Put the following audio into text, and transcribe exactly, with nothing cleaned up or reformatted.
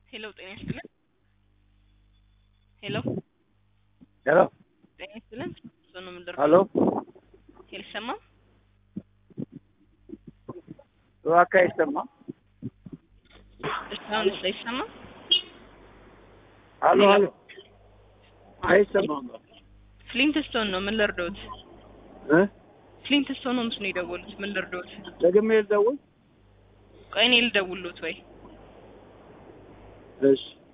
Hello, ጤና ይስጥልን። ሄሎ ሄሎ ጤና ይስጥልን። ሶኖ ምንድር ሄሎ ይሰማ ዋካ ይሰማ እስካሁን ይሰማ ሄሎ ሄሎ አይሰማም ፍሊንትስቶን ነው ምን ልርዶት እ ፍሊንትስቶን ነው ምን ይደውሉት ምን ልርዶት ደግሜ ልደውል ቆይ እኔ ልደውልሎት ወይ እሺ